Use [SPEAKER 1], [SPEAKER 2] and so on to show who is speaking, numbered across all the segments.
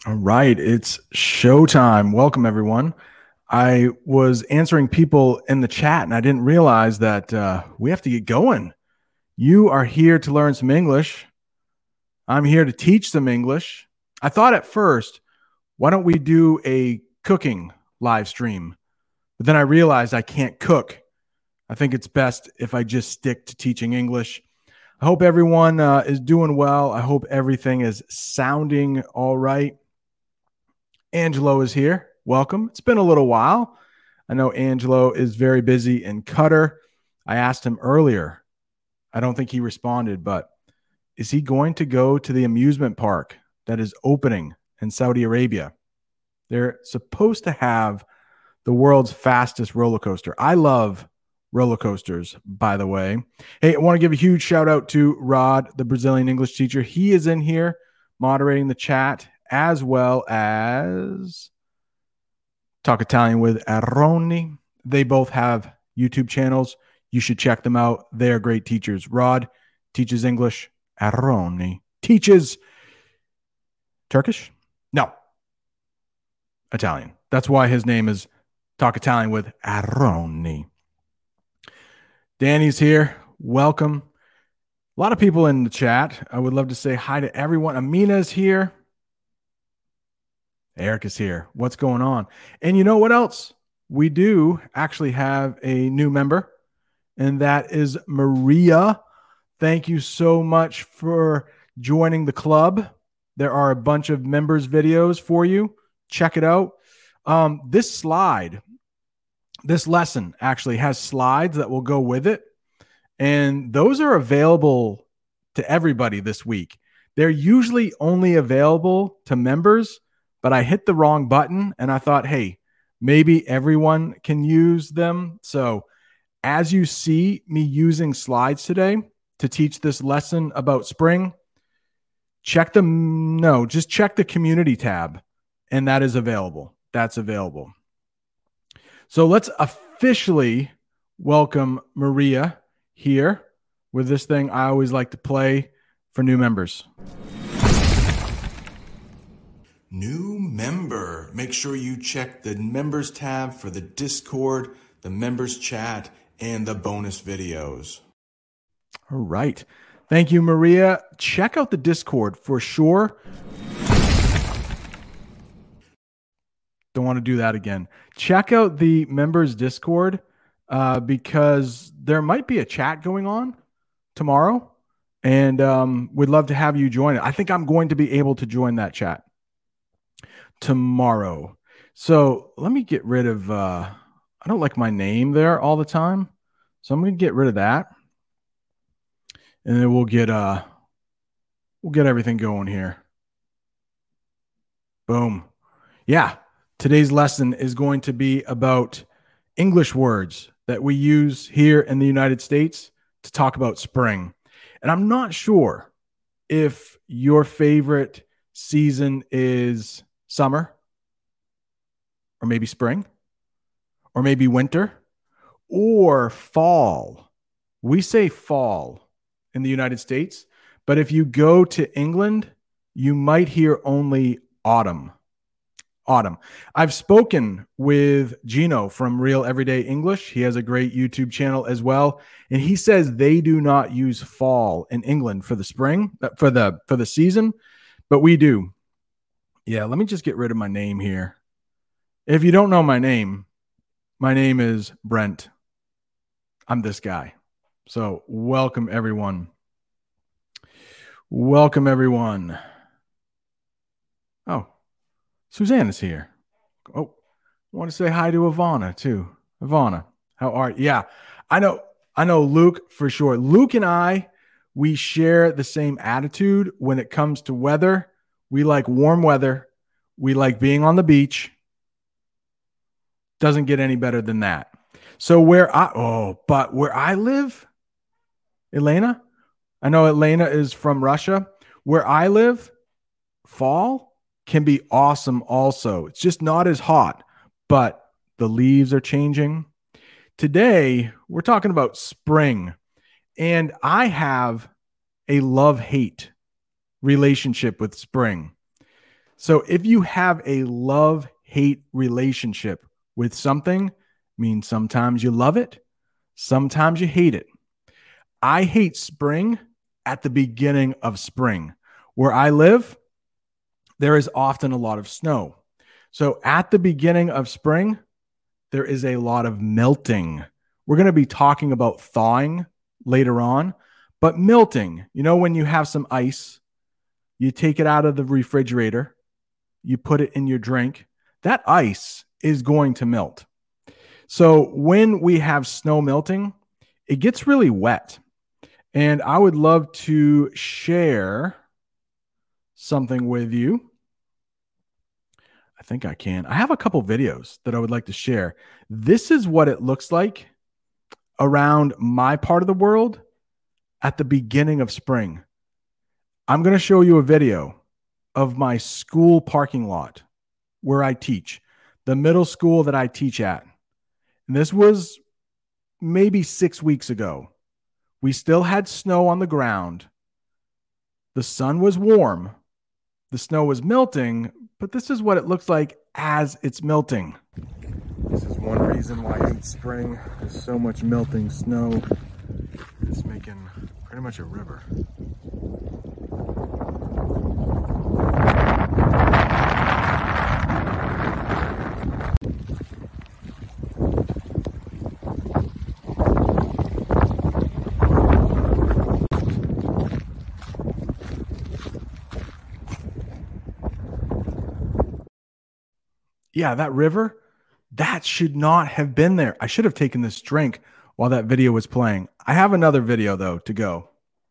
[SPEAKER 1] All right, it's showtime. Welcome, everyone. I was answering people in the chat and I didn't realize that we have to get going. You are here to learn some English. I'm here to teach some English. I thought at first, why don't we do a cooking live stream? But then I realized I can't cook. I think it's best if I just stick to teaching English. I hope everyone is doing well. I hope everything is sounding all right. Angelo is here. Welcome. It's been a little while. I know Angelo is very busy in Qatar. I asked him earlier. I don't think he responded, but is he going to go to the amusement park that is opening in Saudi Arabia? They're supposed to have the world's fastest roller coaster. I love roller coasters, by the way. Hey, I want to give a huge shout out to Rod, the Brazilian English teacher. He is in here moderating the chat, as well as Talk Italian with Aroni. They both have YouTube channels. You should check them out. They are great teachers. Rod teaches English. Aroni teaches Turkish? No, Italian. That's why his name is Talk Italian with Aroni. Danny's here. Welcome. A lot of people in the chat. I would love to say hi to everyone. Amina's here. Eric is here. What's going on? And you know what else? We do actually have a new member, and that is Maria. Thank you so much for joining the club. There are a bunch of members' videos for you. Check it out. This lesson actually has slides that will go with it, and those are available to everybody this week. They're usually only available to members, but I hit the wrong button and I thought, hey, maybe everyone can use them. So as you see me using slides today to teach this lesson about spring, just check the community tab, and that is available. That's available. So let's officially welcome Maria here with this thing I always like to play for new members. New member. Make sure you check the members tab for the Discord, the members chat, and the bonus videos. All right. Thank you, Maria. Check out the Discord for sure. Don't want to do that again. Check out the members Discord because there might be a chat going on tomorrow, and we'd love to have you join it. I think I'm going to be able to join that chat tomorrow. So let me get rid of, I don't like my name there all the time. So I'm going to get rid of that. And then we'll get everything going here. Boom. Yeah. Today's lesson is going to be about English words that we use here in the United States to talk about spring. And I'm not sure if your favorite season is summer, or maybe spring, or maybe winter, or fall. We say fall in the United States, but if you go to England, you might hear only autumn. Autumn. I've spoken with Gino from Real Everyday English. He has a great YouTube channel as well, and he says they do not use fall in England for the spring, for the season, but we do. Yeah, let me just get rid of my name here. If you don't know my name is Brent. I'm this guy. So welcome, everyone. Welcome, everyone. Oh, Suzanne is here. Oh, I want to say hi to Ivana, too. Ivana, how are you? Yeah, I know Luke for sure. Luke and I, we share the same attitude when it comes to weather. We like warm weather. We like being on the beach. Doesn't get any better than that. So where I live, Elena, I know Elena is from Russia. Where I live, fall can be awesome also. It's just not as hot, but the leaves are changing. Today, we're talking about spring, and I have a love-hate relationship with spring. So if you have a love-hate relationship with something, means sometimes you love it, sometimes you hate it. I hate spring at the beginning of spring. Where I live, there is often a lot of snow. So at the beginning of spring, there is a lot of melting. We're going to be talking about thawing later on, but melting, when you have some ice, you take it out of the refrigerator, you put it in your drink, that ice is going to melt. So when we have snow melting, it gets really wet. And I would love to share something with you. I think I can. I have a couple videos that I would like to share. This is what it looks like around my part of the world at the beginning of spring. I'm going to show you a video of my school parking lot where I teach, the middle school that I teach at. And this was maybe 6 weeks ago. We still had snow on the ground. The sun was warm. The snow was melting, but this is what it looks like as it's melting. This is one reason why I hate spring. There's so much melting snow. It's making pretty much a river. Yeah, that river, that should not have been there. I should have taken this drink while that video was playing. I have another video, though, to go.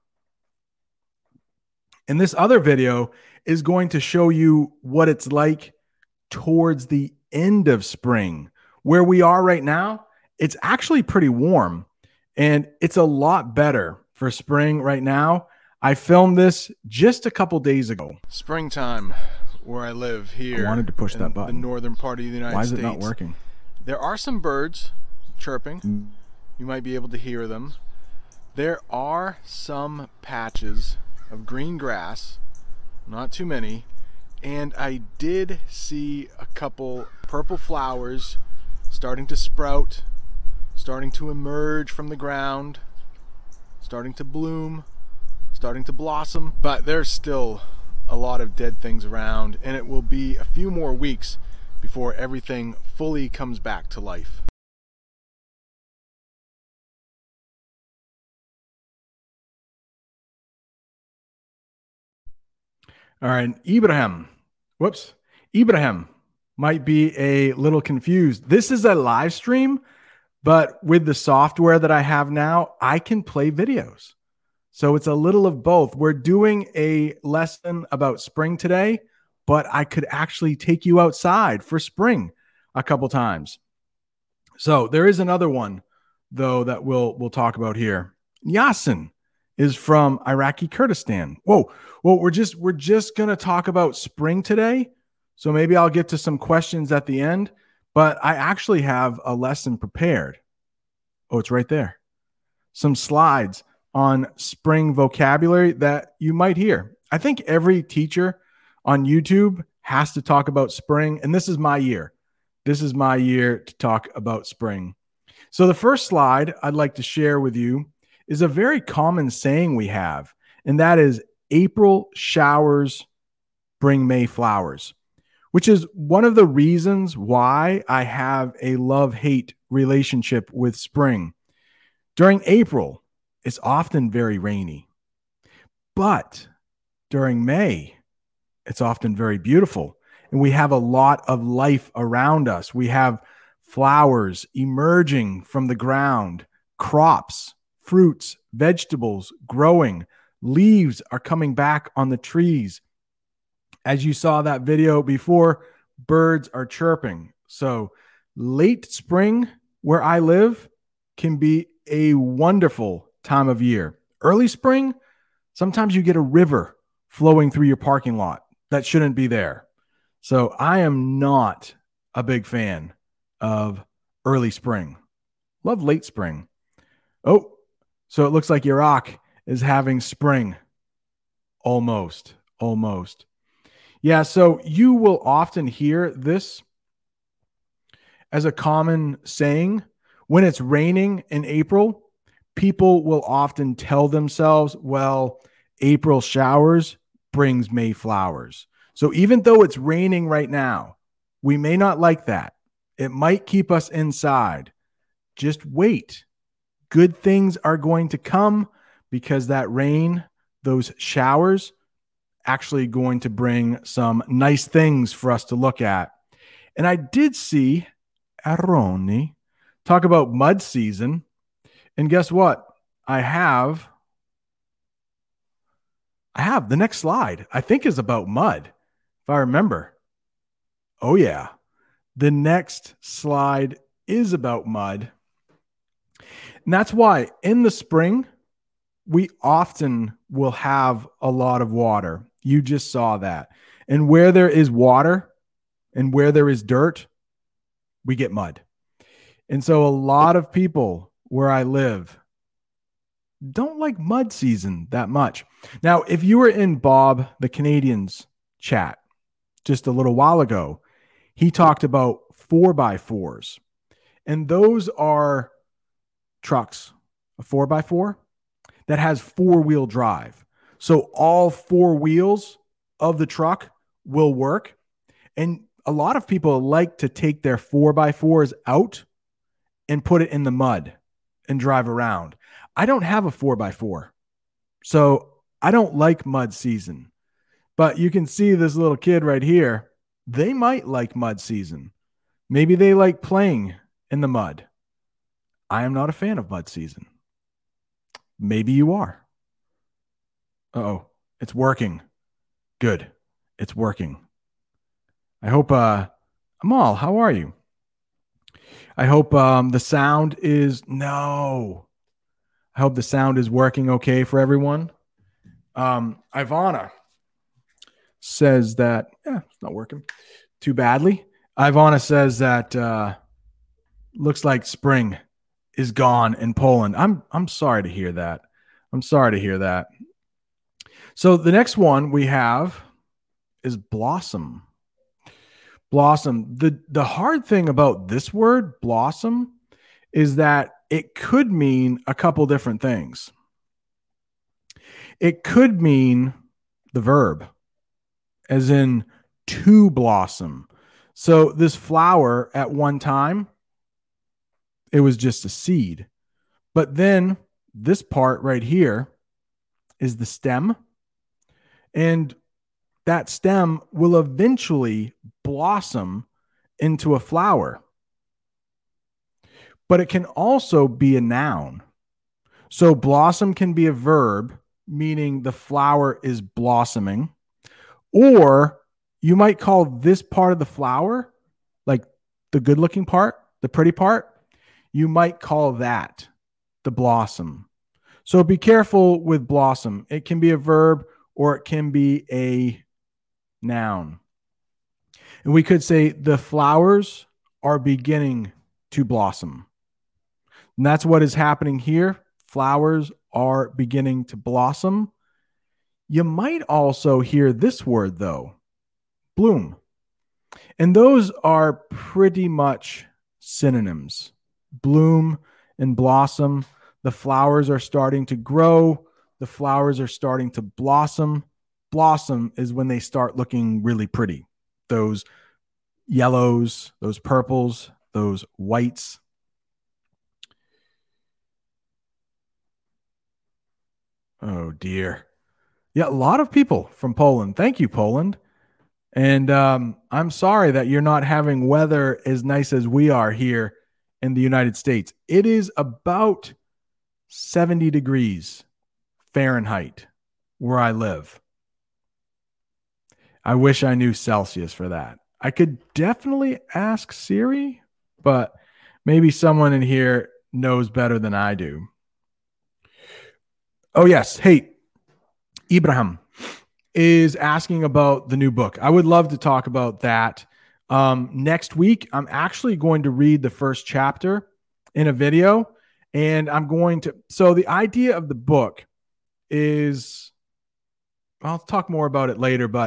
[SPEAKER 1] And this other video is going to show you what it's like towards the end of spring. Where we are right now, it's actually pretty warm, and it's a lot better for spring right now. I filmed this just a couple days ago. Springtime. Where I live here.
[SPEAKER 2] I wanted to push that button.
[SPEAKER 1] The northern part of the United States.
[SPEAKER 2] Why is it not working?
[SPEAKER 1] There are some birds chirping. You might be able to hear them. There are some patches of green grass, not too many, and I did see a couple purple flowers starting to sprout, starting to emerge from the ground, starting to bloom, starting to blossom, but there's still a lot of dead things around, and it will be a few more weeks before everything fully comes back to life. All right, Ibrahim might be a little confused. This is a live stream, but with the software that I have now, I can play videos. So it's a little of both. We're doing a lesson about spring today, but I could actually take you outside for spring a couple times. So there is another one, though, that we'll talk about here. Yasin is from Iraqi Kurdistan. Whoa, we're just going to talk about spring today. So maybe I'll get to some questions at the end, but I actually have a lesson prepared. Oh, it's right there. Some slides on spring vocabulary that you might hear. I think every teacher on YouTube has to talk about spring, and this is my year. This is my year to talk about spring. So the first slide I'd like to share with you is a very common saying we have, and that is April showers bring May flowers, which is one of the reasons why I have a love-hate relationship with spring. During April, it's often very rainy, but during May, it's often very beautiful. And we have a lot of life around us. We have flowers emerging from the ground, crops, fruits, vegetables growing, leaves are coming back on the trees. As you saw that video before, birds are chirping. So late spring, where I live, can be a wonderful time of year. Early spring, sometimes you get a river flowing through your parking lot that shouldn't be there. So I am not a big fan of early spring. Love late spring. Oh, so it looks like Iraq is having spring. Almost. Yeah, so you will often hear this as a common saying. When it's raining in April, people will often tell themselves, well, April showers brings May flowers. So even though it's raining right now, we may not like that. It might keep us inside. Just wait. Good things are going to come because that rain, those showers, actually going to bring some nice things for us to look at. And I did see Aroni talk about mud season. And guess what? I have the next slide, I think, is about mud, if I remember. Oh, yeah. The next slide is about mud. And that's why in the spring, we often will have a lot of water. You just saw that. And where there is water and where there is dirt, we get mud. And so a lot of people where I live don't like mud season that much. Now, if you were in Bob the Canadian's chat just a little while ago, he talked about 4x4s. And those are trucks, a 4x4 that has four-wheel drive. So all four wheels of the truck will work. And a lot of people like to take their 4x4s out and put it in the mud and drive around. I don't have a 4x4, so I don't like mud season. But you can see this little kid right here. They might like mud season. Maybe they like playing in the mud. I am not a fan of mud season. Maybe you are. Uh-oh, it's working. Good. It's working. I hope, Amal, how are you? I hope the sound is, no. I hope the sound is working okay for everyone. Ivana says that, it's not working too badly. Ivana says that looks like spring is gone in Poland. I'm sorry to hear that. I'm sorry to hear that. So the next one we have is blossom. Blossom. The hard thing about this word, blossom, is that it could mean a couple different things. It could mean the verb, as in to blossom. So this flower at one time, it was just a seed. But then this part right here is the stem. And that stem will eventually blossom into a flower. But it can also be a noun. So blossom can be a verb, meaning the flower is blossoming. Or you might call this part of the flower, like the good looking part, the pretty part, you might call that the blossom. So be careful with blossom. It can be a verb or it can be a noun. And we could say the flowers are beginning to blossom. And that's what is happening here. Flowers are beginning to blossom. You might also hear this word, though, bloom. And those are pretty much synonyms. Bloom and blossom. The flowers are starting to grow. The flowers are starting to blossom. Blossom is when they start looking really pretty. Those yellows, those purples, those whites. Oh, dear. Yeah, a lot of people from Poland. Thank you, Poland. And I'm sorry that you're not having weather as nice as we are here in the United States. It is about 70 degrees Fahrenheit where I live. I wish I knew Celsius for that. I could definitely ask Siri, but maybe someone in here knows better than I do. Oh, yes. Hey, Ibrahim is asking about the new book. I would love to talk about that. Next week, I'm actually going to read the first chapter in a video, and I'm going to. So the idea of the book is, I'll talk more about it later, but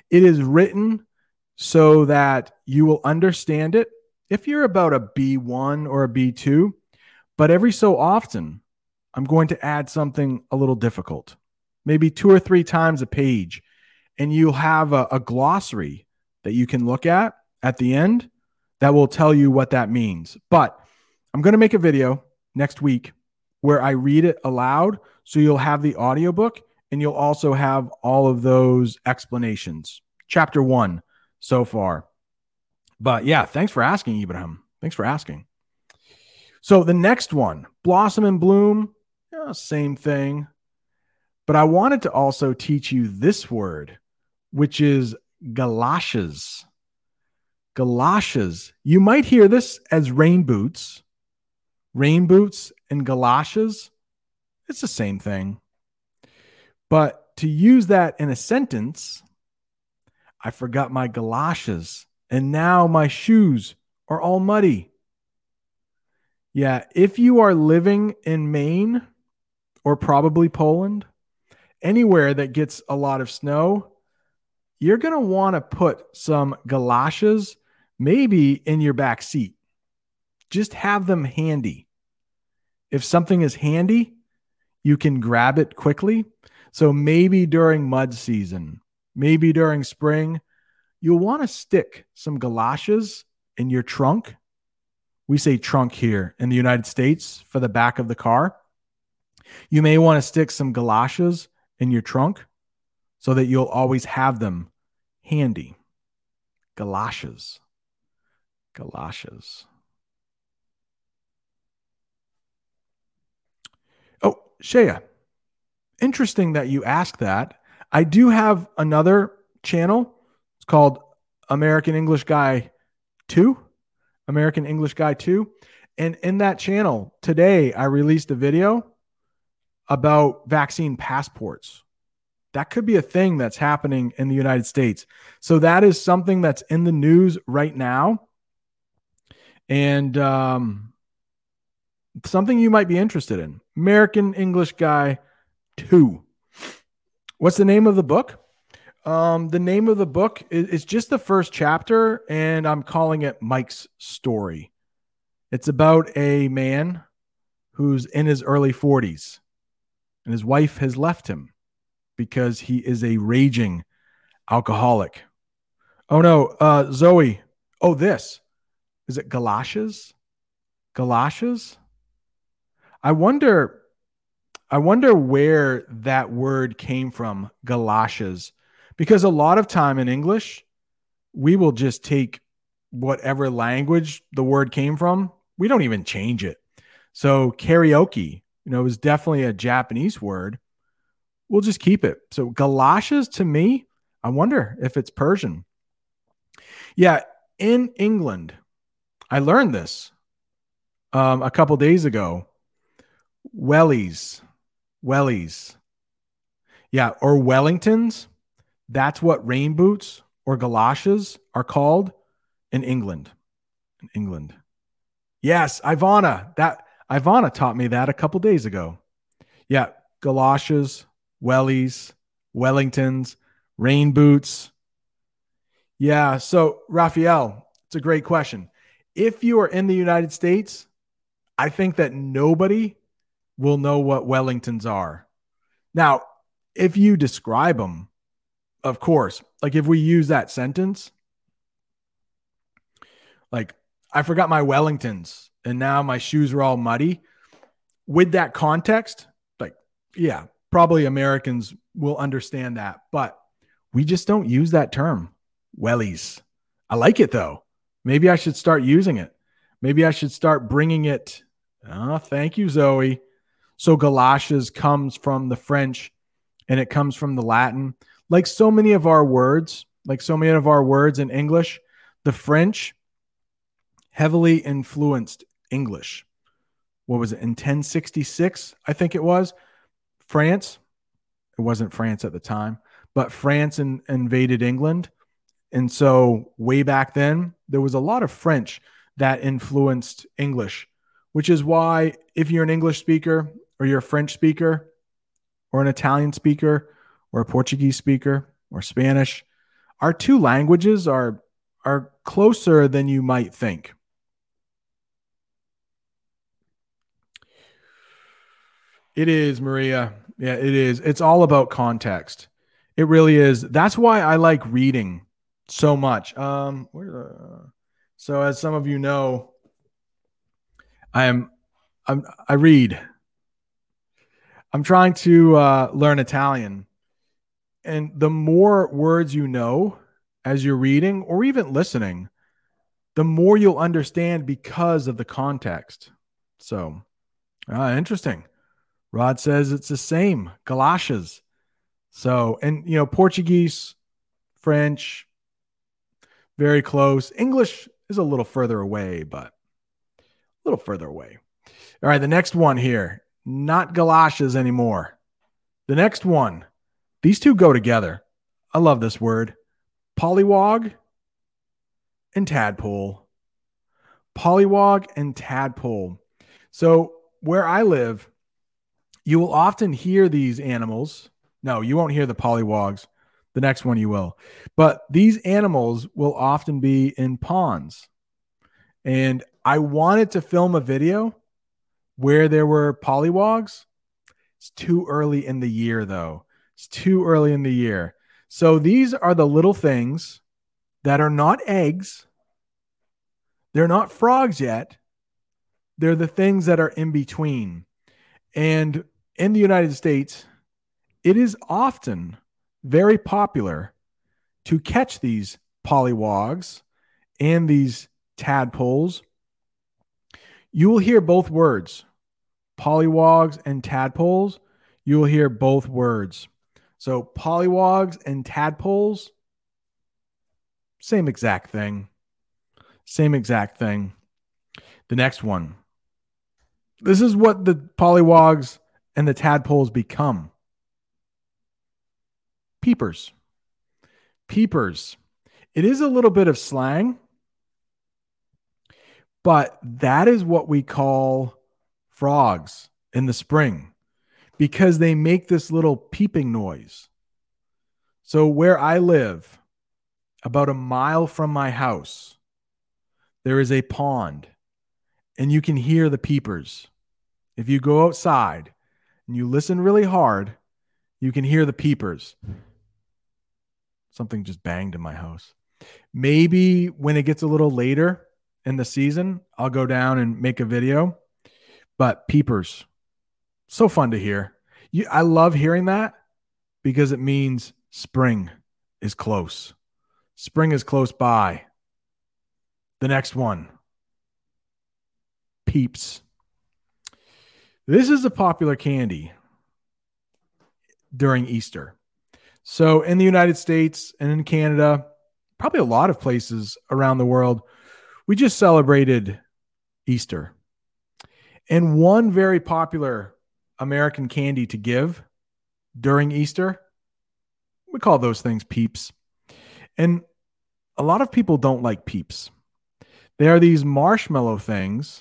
[SPEAKER 1] It is written so that you will understand it if you're about a B1 or a B2, but every so often, I'm going to add something a little difficult, maybe 2 or 3 times a page, and you'll have a glossary that you can look at the end that will tell you what that means. But I'm going to make a video next week where I read it aloud, so you'll have the audiobook and you'll also have all of those explanations. Chapter 1 so far. But yeah, thanks for asking, Ibrahim. Thanks for asking. So the next one, blossom and bloom, same thing. But I wanted to also teach you this word, which is galoshes. Galoshes. You might hear this as rain boots. Rain boots and galoshes, it's the same thing. But to use that in a sentence, I forgot my galoshes and now my shoes are all muddy. Yeah, if you are living in Maine or probably Poland, anywhere that gets a lot of snow, you're going to want to put some galoshes maybe in your back seat. Just have them handy. If something is handy, you can grab it quickly. So maybe during mud season, maybe during spring, you'll want to stick some galoshes in your trunk. We say trunk here in the United States for the back of the car. You may want to stick some galoshes in your trunk so that you'll always have them handy. Galoshes. Galoshes. Oh, Shea, interesting that you asked that. I do have another channel. It's called American English Guy 2. American English Guy 2. And in that channel, today I released a video about vaccine passports. That could be a thing that's happening in the United States. So that is something that's in the news right now. And something you might be interested in. American English Guy 2. What's the name of the book? The name of the book is just the first chapter, and I'm calling it Mike's Story. It's about a man who's in his early 40s, and his wife has left him because he is a raging alcoholic. Oh no, Zoe. Oh, this. Is it galoshes? Galoshes? I wonder where that word came from, galoshes. Because a lot of time in English, we will just take whatever language the word came from. We don't even change it. So karaoke, is definitely a Japanese word. We'll just keep it. So galoshes, to me, I wonder if it's Persian. Yeah, in England, I learned this a couple days ago. Wellies. Yeah, or Wellingtons. That's what rain boots or galoshes are called in England. Yes, Ivana. Ivana taught me that a couple days ago. Yeah, galoshes, wellies, Wellingtons, rain boots. Yeah, so Raphael, it's a great question. If you are in the United States, I think that nobody will know what Wellingtons are. Now, if you describe them, of course, like if we use that sentence, like I forgot my Wellingtons and now my shoes are all muddy. With that context, like, yeah, probably Americans will understand that, but we just don't use that term, wellies. I like it though. Maybe I should start using it. Maybe I should start bringing it. Oh, thank you, Zoe. So galoshes comes from the French and it comes from the Latin. Like so many of our words in English, the French heavily influenced English. What was it, in 1066? I think it was. France, it wasn't France at the time, but France invaded England. And so way back then, there was a lot of French that influenced English, which is why if you're an English speaker or you're a French speaker or an Italian speaker or a Portuguese speaker or Spanish, Our two languages are closer than you might think. It is, Maria. Yeah, it is. It's all about context. It really is. That's why I like reading so much. So as some of you know, I am I read. I'm trying to learn Italian, and the more words you know as you're reading or even listening, the more you'll understand because of the context. So, interesting. Rod says it's the same. Galoshes. So, and Portuguese, French, very close. English is a little further away, but a little further away. All right, the next one here. Not galoshes anymore. The next one. These two go together. I love this word. Pollywog and tadpole. Pollywog and tadpole. So, where I live, you will often hear these animals. No, you won't hear the pollywogs. The next one you will. But these animals will often be in ponds. And I wanted to film a video where there were pollywogs. It's too early in the year, though. It's too early in the year. So these are the little things that are not eggs. They're not frogs yet. They're the things that are in between. And in the United States, it is often very popular to catch these pollywogs and these tadpoles. You will hear both words, pollywogs and tadpoles. You will hear both words. So pollywogs and tadpoles, same exact thing. Same exact thing. The next one. This is what the pollywogs and the tadpoles become. Peepers. Peepers. It is a little bit of slang, but that is what we call frogs in the spring because they make this little peeping noise. So where I live, about a mile from my house, there is a pond and you can hear the peepers. If you go outside and you listen really hard, you can hear the peepers. Something just banged in my house. Maybe when it gets a little later in the season, I'll go down and make a video. But peepers, so fun to hear. I love hearing that because it means spring is close. Spring is close by. The next one, Peeps. This is a popular candy during Easter. So in the United States and in Canada, probably a lot of places around the world, we just celebrated Easter. And one very popular American candy to give during Easter, we call those things Peeps. And a lot of people don't like Peeps. They are these marshmallow things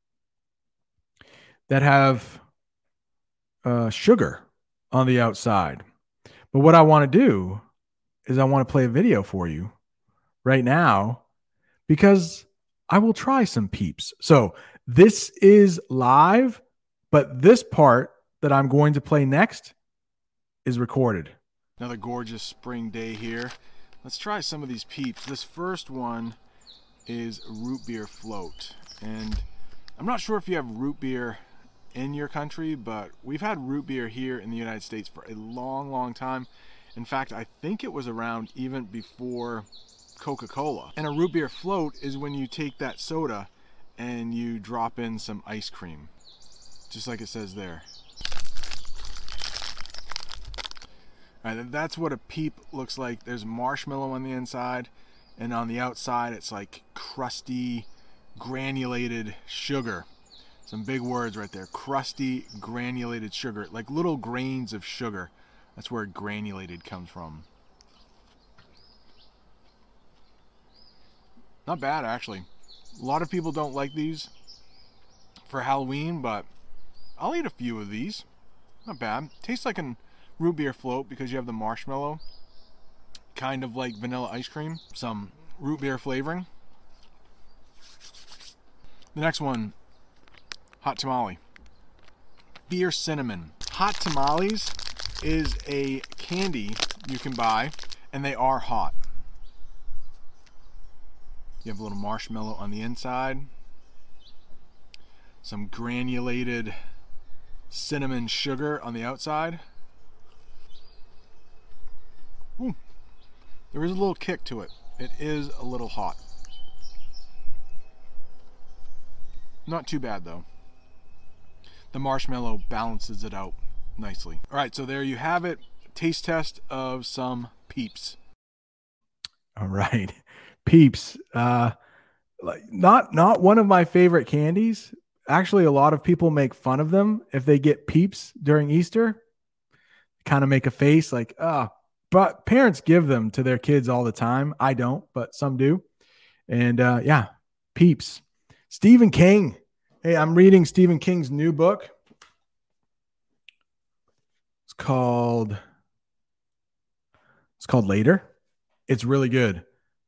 [SPEAKER 1] that have sugar on the outside. But what I want to do is I want to play a video for you right now because I will try some Peeps. So this is live, but this part that I'm going to play next is recorded. Another gorgeous spring day here. Let's try some of these Peeps. This first one is root beer float. And I'm not sure if you have root beer in your country, but we've had root beer here in the United States for a long, long time. In fact, I think it was around even before Coca-Cola. And a root beer float is when you take that soda and you drop in some ice cream, just like it says there. All right, that's what a Peep looks like. There's marshmallow on the inside, and on the outside it's like crusty, granulated sugar. Some big words right there. Crusty, granulated sugar, like little grains of sugar. That's where granulated comes from. Not bad, actually. A lot of people don't like these for Halloween, but I'll eat a few of these. Not bad. Tastes like a root beer float because you have the marshmallow. kind of like vanilla ice cream, some root beer flavoring. The next one, hot tamale. Fierce cinnamon. Hot tamales is a candy you can buy, and they are hot. You have a little marshmallow on the inside, some granulated cinnamon sugar on the outside. Ooh, there is a little kick to it. It is a little hot. Not too bad though. The marshmallow balances it out nicely. All right, so there you have it. Taste test of some Peeps. All right, Peeps. Not one of my favorite candies. Actually, a lot of people make fun of them if they get Peeps during Easter. Kind of make a face like, but parents give them to their kids all the time. I don't, but some do. And yeah, Peeps. Stephen King. Hey, I'm reading Stephen King's new book. It's called Later. It's really good.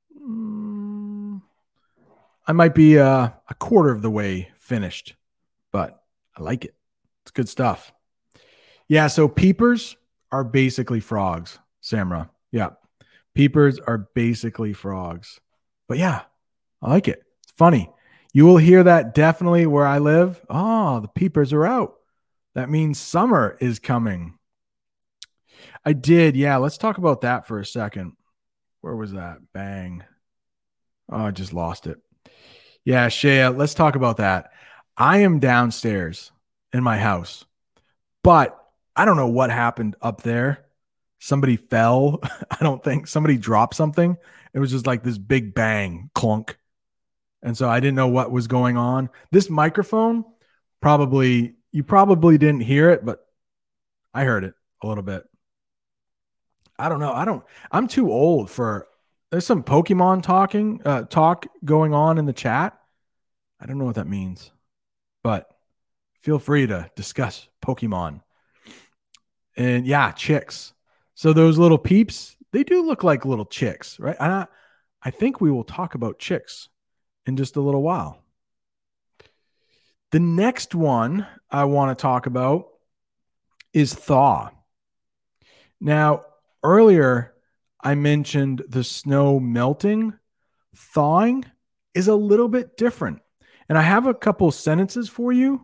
[SPEAKER 1] I might be a quarter of the way finished, but I like it. It's good stuff. Yeah, so peepers are basically frogs, Samra. Yeah, peepers are basically frogs. But yeah, I like it. It's funny. You will hear that definitely where I live. Oh, the peepers are out. That means summer is coming. I did. Yeah, let's talk about that for a second. Where was that? Bang. Oh, I just lost it. Yeah, Shea, let's talk about that. I am downstairs in my house, but I don't know what happened up there. Somebody fell. I don't think somebody dropped something. It was just like this big bang, clunk. And so I didn't know what was going on. This microphone, you probably didn't hear it, but I heard it a little bit. I don't know. I'm too old for, there's some Pokemon talk going on in the chat. I don't know what that means, but feel free to discuss Pokemon. And yeah, chicks. So those little peeps, they do look like little chicks, right? And I think we will talk about chicks in just a little while. The next one I want to talk about is thaw. Now, earlier I mentioned the snow melting. Thawing is a little bit different. And I have a couple sentences for you.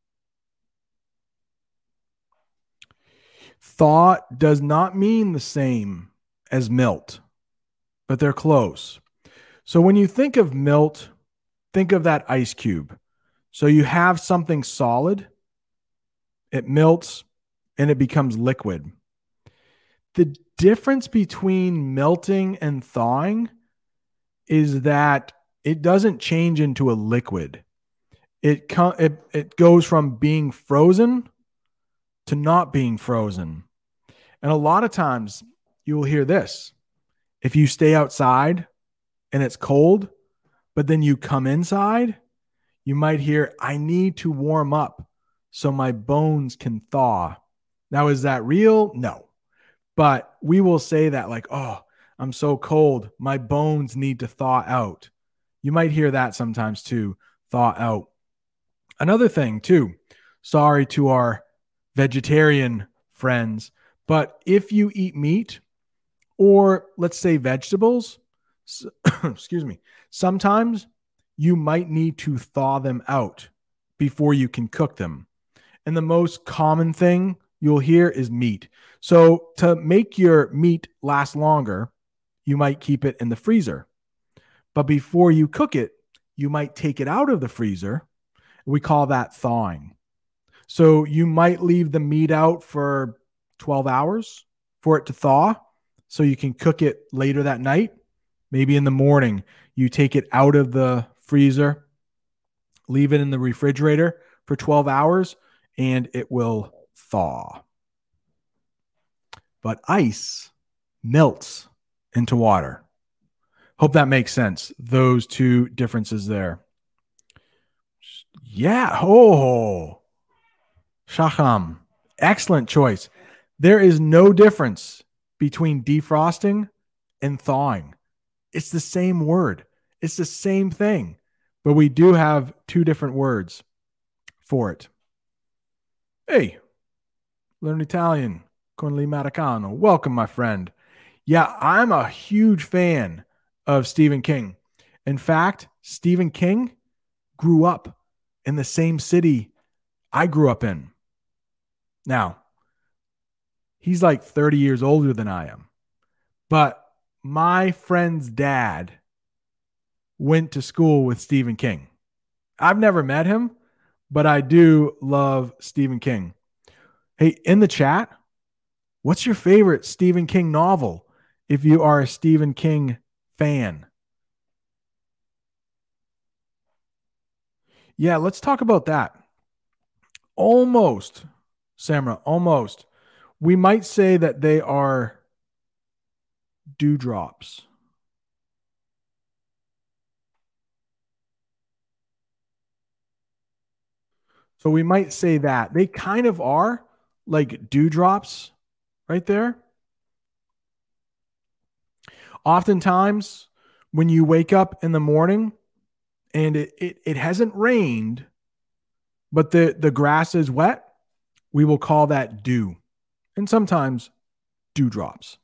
[SPEAKER 1] Thaw does not mean the same as melt, but they're close. So when you think of melt, think of that ice cube. So you have something solid, it melts, and it becomes liquid. The difference between melting and thawing is that it doesn't change into a liquid. It goes from being frozen to not being frozen. And a lot of times you will hear this. If you stay outside and it's cold, but then you come inside, you might hear, I need to warm up so my bones can thaw. Now, is that real? No. But we will say that like, oh, I'm so cold. My bones need to thaw out. You might hear that sometimes too, thaw out. Another thing too, sorry to our vegetarian friends, but if you eat meat or let's say vegetables, excuse me, sometimes you might need to thaw them out before you can cook them. And the most common thing you'll hear is meat. So to make your meat last longer, you might keep it in the freezer. But before you cook it, you might take it out of the freezer. We call that thawing. So you might leave the meat out for 12 hours for it to thaw so you can cook it later that night. Maybe in the morning, you take it out of the freezer, leave it in the refrigerator for 12 hours, and it will thaw. But ice melts into water. Hope that makes sense. Those two differences there. Yeah. Oh, Shaham. Excellent choice. There is no difference between defrosting and thawing. It's the same word. It's the same thing, but we do have two different words for it. Hey, learn Italian con l'Americano. Welcome, my friend. Yeah, I'm a huge fan of Stephen King. In fact, Stephen King grew up in the same city I grew up in. Now, he's like 30 years older than I am, but my friend's dad went to school with Stephen King. I've never met him, but I do love Stephen King. Hey, in the chat, what's your favorite Stephen King novel if you are a Stephen King fan? Yeah, let's talk about that. Almost, Samra, almost. We might say that they are dewdrops. So we might say that they kind of are like dewdrops right there. Oftentimes, when you wake up in the morning and it hasn't rained, but the grass is wet, we will call that dew. And sometimes dewdrops.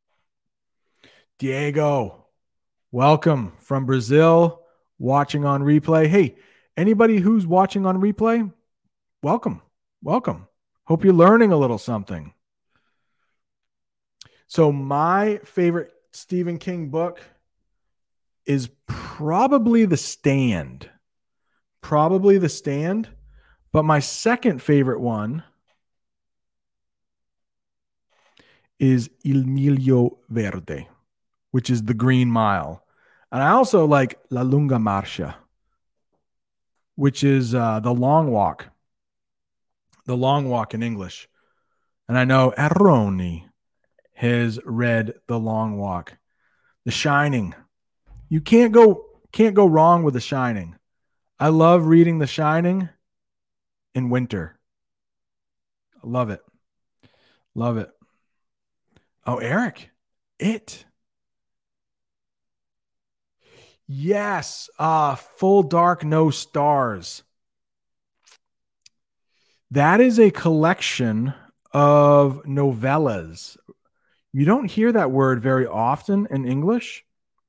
[SPEAKER 1] Diego, welcome from Brazil, watching on replay. Hey, anybody who's watching on replay, welcome. Welcome. Hope you're learning a little something. So, my favorite Stephen King book is probably The Stand. Probably The Stand. But my second favorite one is Il Miglio Verde, which is The Green Mile. And I also like La Lunga Marcia, which is The Long Walk. The Long Walk in English. And I know Aroni has read The Long Walk. The Shining. You can't go wrong with The Shining. I love reading The Shining in winter. I love it. Love it. Oh, Eric. It. Yes. Full Dark, No Stars. That is a collection of novellas. You don't hear that word very often in English.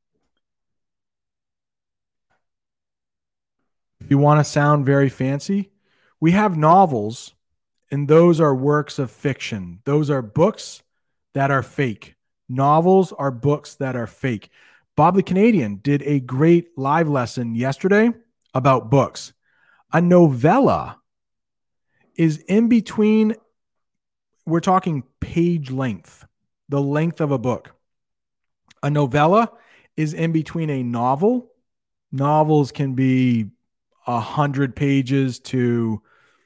[SPEAKER 1] If you want to sound very fancy, we have novels, and those are works of fiction. Those are books that are fake. Novels are books that are fake. Bob the Canadian did a great live lesson yesterday about books. A novella is in between, we're talking page length, the length of a book. A novella is in between a novel. Novels can be 100 pages to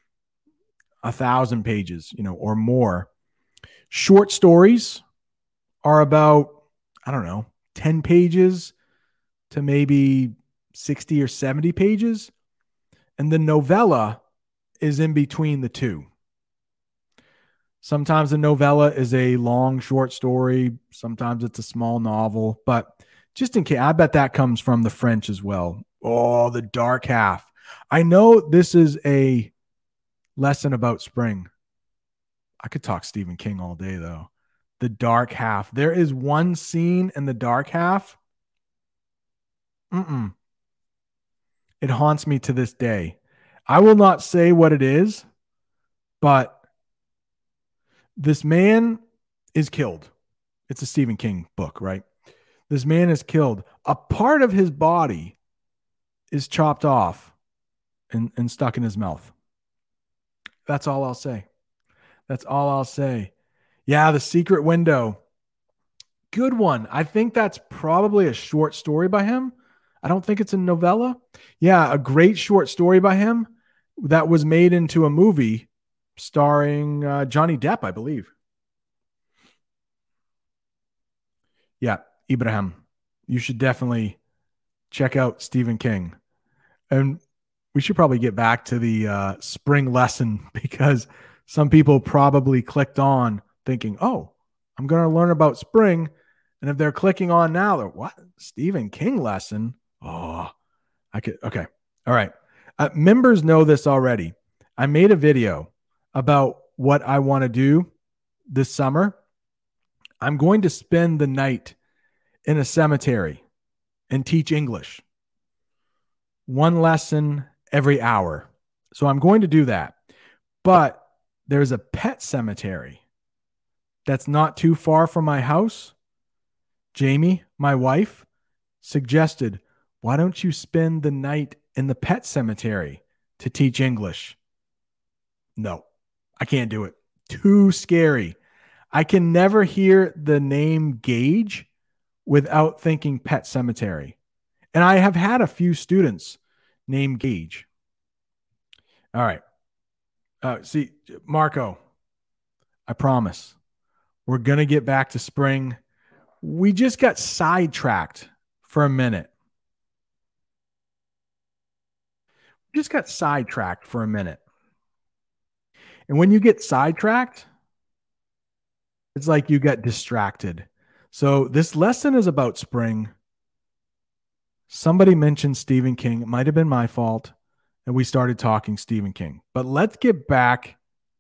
[SPEAKER 1] 1,000 pages, or more. Short stories are about, I don't know, 10 pages to maybe 60 or 70 pages. And the novella is in between the two. Sometimes a novella is a long short story. Sometimes it's a small novel. But just in case, I bet that comes from the French as well. Oh, the dark half. I know this is a lesson about spring. I could talk Stephen King all day, though. The dark half. There is one scene in the dark half. It haunts me to this day. I will not say what it is, but this man is killed. It's a Stephen King book, right? This man is killed. A part of his body is chopped off and stuck in his mouth. That's all I'll say. That's all I'll say. Yeah, The Secret Window. Good one. I think that's probably a short story by him. I don't think it's a novella. Yeah, a great short story by him that was made into a movie starring Johnny Depp, I believe. Yeah, Ibrahim. You should definitely check out Stephen King. And we should probably get back to the spring lesson because some people probably clicked on thinking, oh, I'm going to learn about spring. And if they're clicking on now, they're what? Stephen King lesson? Oh, I could. Okay. All right. Members know this already. I made a video about what I want to do this summer. I'm going to spend the night in a cemetery and teach English. One lesson every hour. So I'm going to do that. But there's a pet cemetery that's not too far from my house. Jamie, my wife, suggested, why don't you spend the night in the pet cemetery to teach English? No, I can't do it. Too scary. I can never hear the name Gage without thinking pet cemetery. And I have had a few students named Gage. All right. See, Marco, I promise we're going to get back to spring. We just got sidetracked for a minute. Just got sidetracked for a minute. And when you get sidetracked, it's like you get distracted. So this lesson is about spring. Somebody mentioned Stephen King. It might have been my fault. And we started talking Stephen King. But let's get back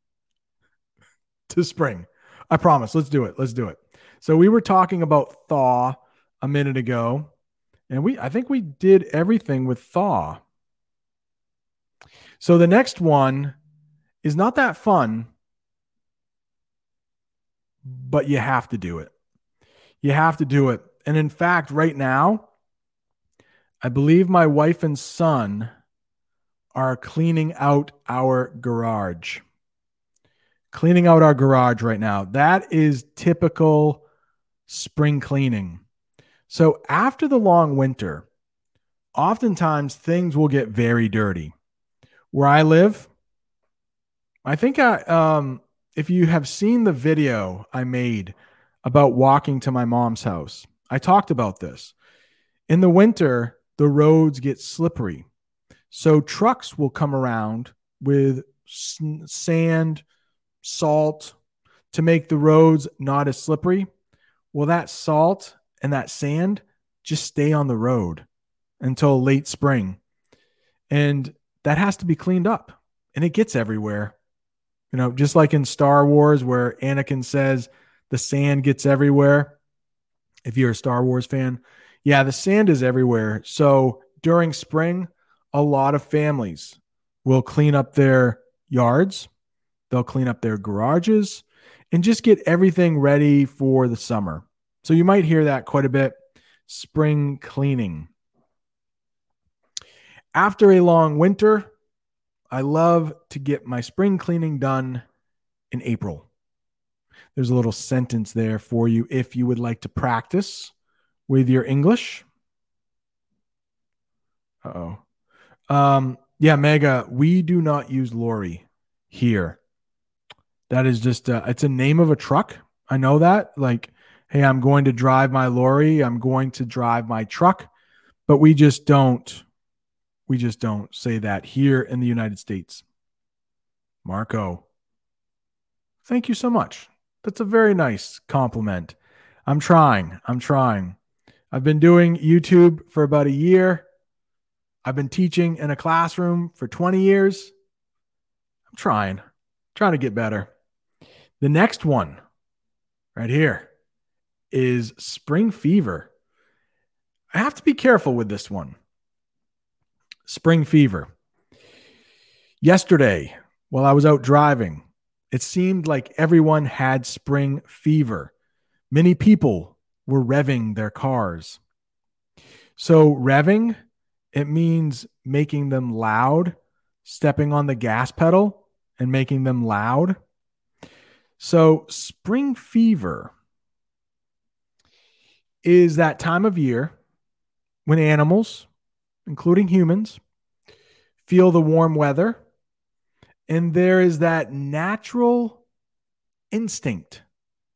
[SPEAKER 1] to spring. I promise. Let's do it. Let's do it. So we were talking about thaw a minute ago. And I think we did everything with thaw. So the next one is not that fun, but you have to do it. You have to do it. And in fact, right now, I believe my wife and son are cleaning out our garage. Cleaning out our garage right now. That is typical spring cleaning. So after the long winter, oftentimes things will get very dirty. Where I live, I think if you have seen the video I made about walking to my mom's house, I talked about this. In the winter, the roads get slippery. So trucks will come around with sand, salt to make the roads not as slippery. Well, that salt and that sand just stay on the road until late spring. And that has to be cleaned up. And it gets everywhere. You know, just like in Star Wars where Anakin says the sand gets everywhere. If you're a Star Wars fan, yeah, the sand is everywhere. So during spring, a lot of families will clean up their yards. They'll clean up their garages and just get everything ready for the summer. So you might hear that quite a bit. Spring cleaning. After a long winter, I love to get my spring cleaning done in April. There's a little sentence there for you if you would like to practice with your English. Yeah, Mega, we do not use lorry here. That is just, it's a name of a truck. I know that. Like, hey, I'm going to drive my lorry. I'm going to drive my truck. But we just don't say that here in the United States. Marco, thank you so much. That's a very nice compliment. I'm trying. I've been doing YouTube for about a year. I've been teaching in a classroom for 20 years. I'm trying to get better. The next one right here is spring fever. I have to be careful with this one. Spring fever. Yesterday, while I was out driving, it seemed like everyone had spring fever. Many people were revving their cars. So revving, it means making them loud, stepping on the gas pedal and making them loud. So spring fever is that time of year when animals, including humans, feel the warm weather, and there is that natural instinct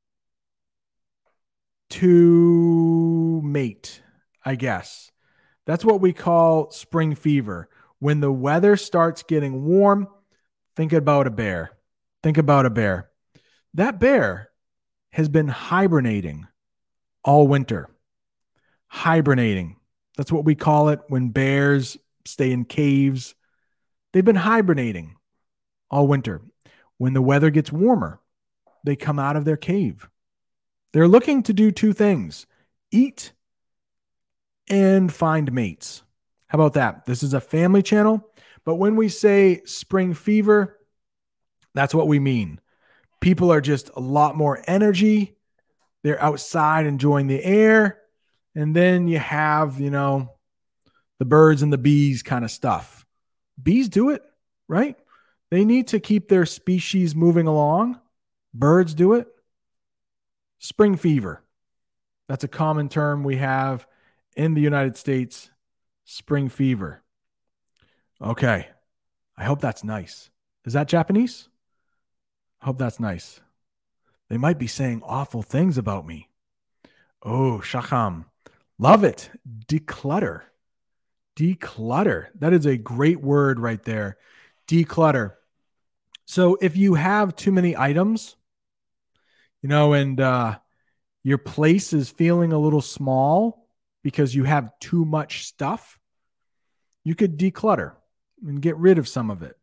[SPEAKER 1] to mate, I guess. That's what we call spring fever. When the weather starts getting warm, think about a bear. Think about a bear. That bear has been hibernating all winter. Hibernating. That's what we call it when bears stay in caves. They've been hibernating all winter. When the weather gets warmer, they come out of their cave. They're looking to do two things: eat and find mates. How about that? This is a family channel, but when we say spring fever, that's what we mean. People are just a lot more energy. They're outside enjoying the air. And then you have, the birds and the bees kind of stuff. Bees do it, right? They need to keep their species moving along. Birds do it. Spring fever. That's a common term we have in the United States. Spring fever. Okay. I hope that's nice. Is that Japanese? I hope that's nice. They might be saying awful things about me. Oh, shacham. Love it. Declutter. Declutter. That is a great word right there. Declutter. So if you have too many items, and your place is feeling a little small because you have too much stuff, you could declutter and get rid of some of it.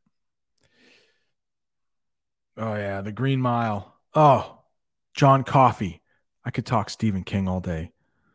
[SPEAKER 1] Oh, yeah, the Green Mile. Oh, John Coffey. I could talk Stephen King all day.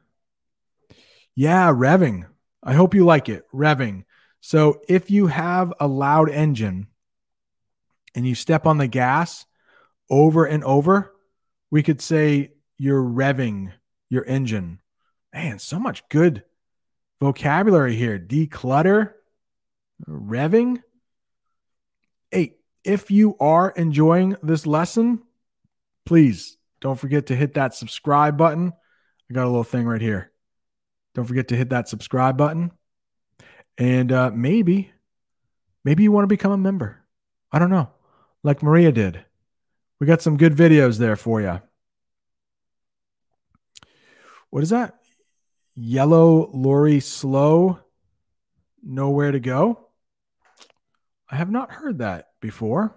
[SPEAKER 1] Yeah, revving. I hope you like it. Revving. So if you have a loud engine and you step on the gas over and over, we could say you're revving your engine. Man, so much good vocabulary here. Declutter, revving. Hey, if you are enjoying this lesson, please don't forget to hit that subscribe button. I got a little thing right here. Don't forget to hit that subscribe button. And maybe you want to become a member. I don't know. Like Maria did. We got some good videos there for you. What is that? Yellow lorry slow. Nowhere to go. I have not heard that before.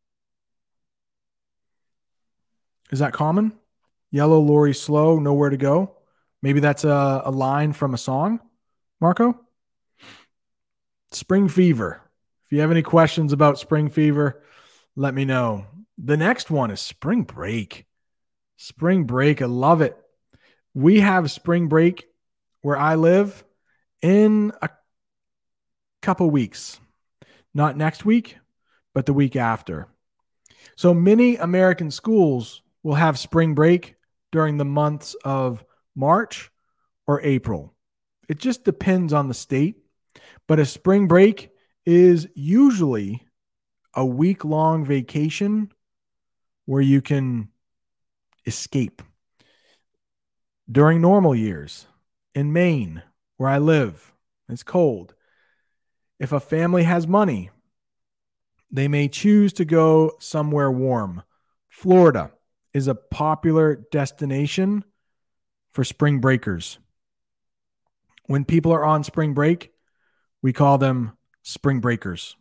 [SPEAKER 1] Is that common? Yellow lorry slow. Nowhere to go. Maybe that's a line from a song, Marco? Spring fever. If you have any questions about spring fever, let me know. The next one is spring break. Spring break. I love it. We have spring break where I live in a couple weeks. Not next week, but the week after. So many American schools will have spring break during the months of March or April. It just depends on the state. But a spring break is usually a week-long vacation where you can escape. During normal years, in Maine, where I live, it's cold. If a family has money, they may choose to go somewhere warm. Florida is a popular destination for spring breakers. When people are on spring break, we call them spring breakers.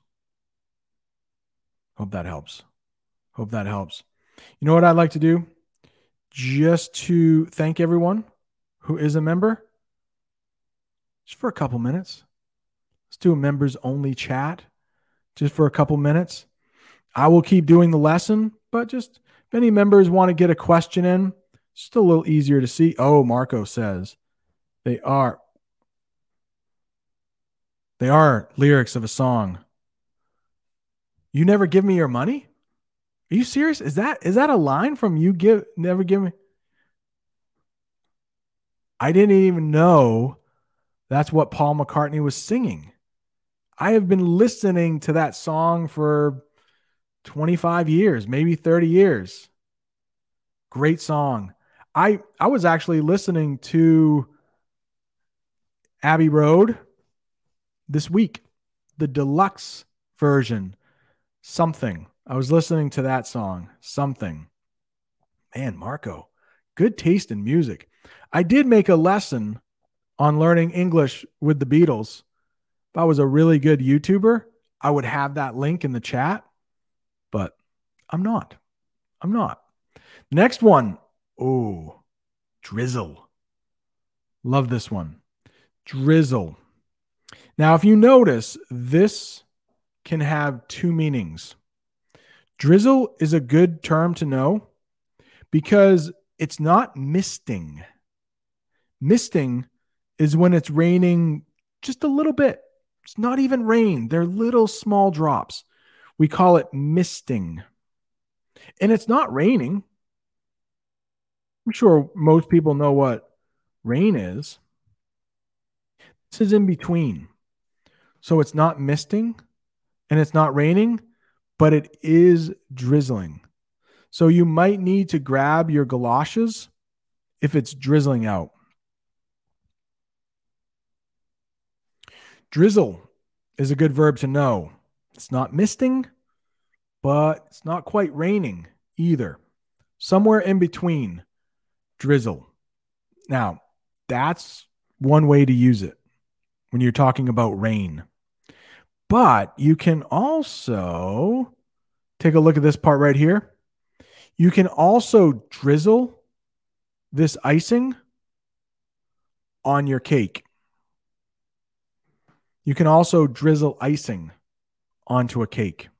[SPEAKER 1] Hope that helps. Hope that helps. You know what I'd like to do? Just to thank everyone who is a member, just for a couple minutes. Let's do a members only chat just for a couple minutes. I will keep doing the lesson, but just if any members want to get a question in, it's just a little easier to see. Oh, Marco says they are lyrics of a song. You never give me your money? Are you serious? Is that a line from never give me? I didn't even know that's what Paul McCartney was singing. I have been listening to that song for 25 years, maybe 30 years. Great song. I was actually listening to Abbey Road this week, the deluxe version. Something. I was listening to that song. Something. Man, Marco, good taste in music. I did make a lesson on learning English with the Beatles. If I was a really good YouTuber, I would have that link in the chat, but I'm not. Next one. Oh, drizzle. Love this one. Drizzle. Now, if you notice, this can have two meanings. Drizzle is a good term to know because it's not misting. Misting is when it's raining just a little bit. It's not even rain, they're little small drops. We call it misting. And it's not raining. I'm sure most people know what rain is. This is in between. So it's not misting and it's not raining, but it is drizzling. So you might need to grab your galoshes if it's drizzling out. Drizzle is a good verb to know. It's not misting, but it's not quite raining either. Somewhere in between, drizzle. Now, that's one way to use it when you're talking about rain. But you can also take a look at this part right here. You can also drizzle this icing on your cake. You can also drizzle icing onto a cake.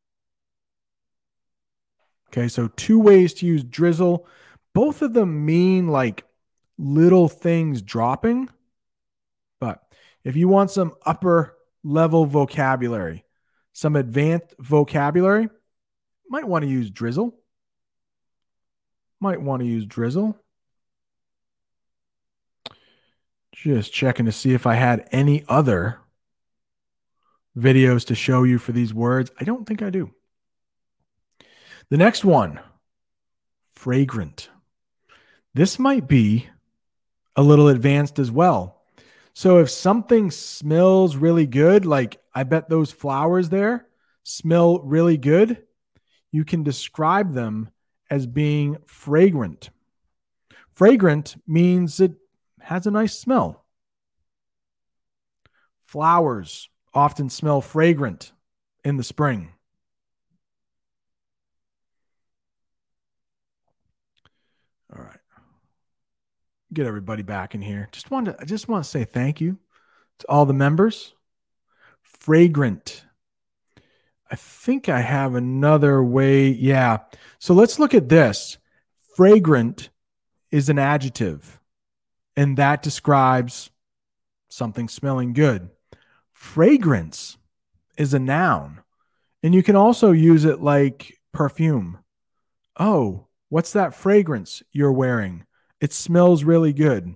[SPEAKER 1] Okay, so two ways to use drizzle. Both of them mean like little things dropping. But if you want some upper level vocabulary, some advanced vocabulary, might want to use drizzle. Might want to use drizzle. Just checking to see if I had any other videos to show you for these words. I don't think I do. The next one, fragrant. This might be a little advanced as well. So if something smells really good, like I bet those flowers there smell really good, you can describe them as being fragrant. Fragrant means it has a nice smell. Flowers often smell fragrant in the spring. All right. Get everybody back in here. I just want to say thank you to all the members. Fragrant. I think I have another way. Yeah. So let's look at this. Fragrant is an adjective, and that describes something smelling good. Fragrance is a noun, and you can also use it like perfume. Oh, what's that fragrance you're wearing? It smells really good.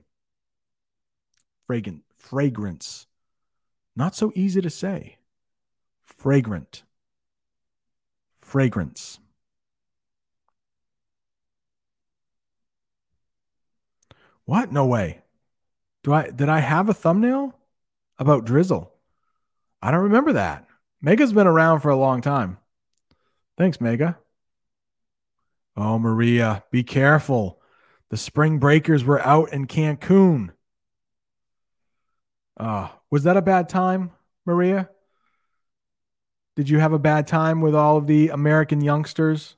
[SPEAKER 1] Fragrance. Not so easy to say. Fragrant. Fragrance. What? No way. Did I have a thumbnail about drizzle? I don't remember that. Mega's been around for a long time. Thanks, Mega. Oh, Maria, be careful. The spring breakers were out in Cancun. Was that a bad time, Maria? Did you have a bad time with all of the American youngsters?